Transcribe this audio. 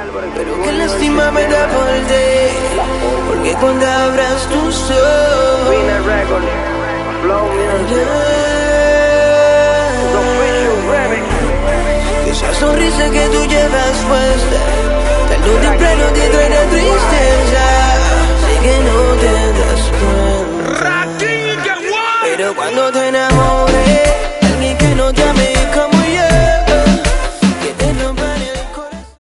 Pero qué lástima me da por ti, porque cuando abras tus ojos esa sonrisa que tú llevas puesta tarde o temprano te traerá tristeza. Sé que no te das cuenta, pero cuando te enamoras